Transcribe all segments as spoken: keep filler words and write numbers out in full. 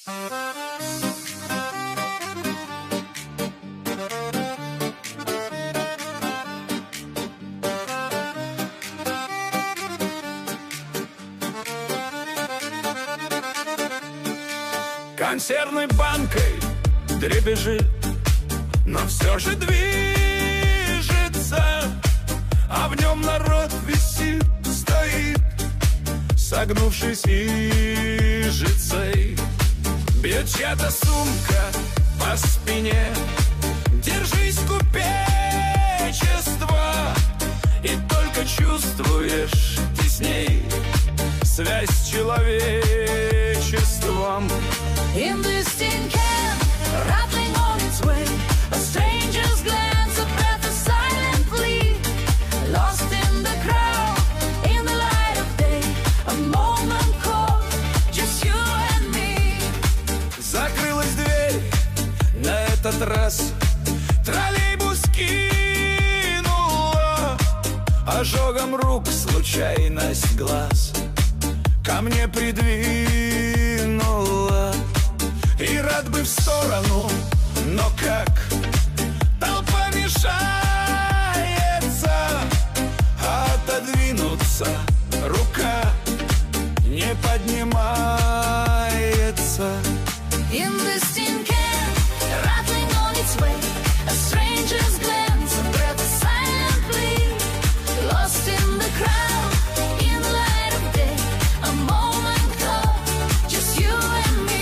Консервной банкой дребезжит, но все же движется, а в нем народ висит, стоит, согнувшись ижицей. Бьет чья-то сумка по спине. Держись, купечество, и только чувствуешь тесней связь с человечеством. In this tin can, rattling on its way, a stranger's glance, a breath, a silent plea. Lost in the crowd, in the light of day, a moment caught, just you and me. Закрылась дверь, на этот раз троллейбус кинула ожогом рук случайность глаз ко мне придвинула. И рад бы в сторону, но как толпа мешается отодвинуться, рука не поднимается. In this tin can, rattling on its way, a stranger's glance, a breath, a silent plea. Lost in the crowd, in the light of day, a moment caught, just you and me.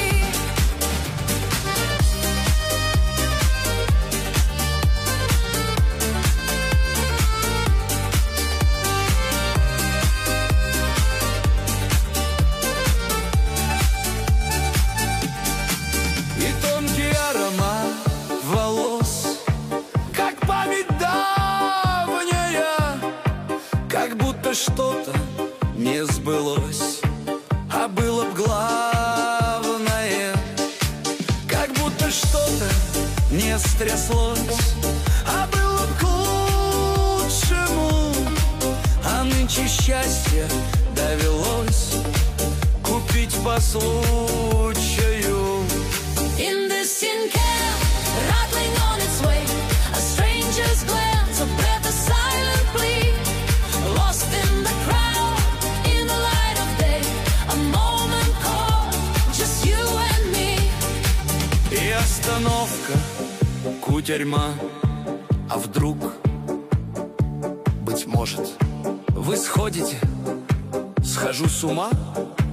И тонкий аромат волос, как память давняя, как будто что-то не сбылось, а было б главное. Как будто что-то не стряслось, а было б к лучшему. А нынче счастье довелось купить по случаю. In this tin can, rattling on its way, a stranger's glance, a breath, a silent plea. Lost in the crowd, in the light of day, a moment caught, just you and me. И остановка, кутерьма. А вдруг, быть может, вы сходите, схожу с ума?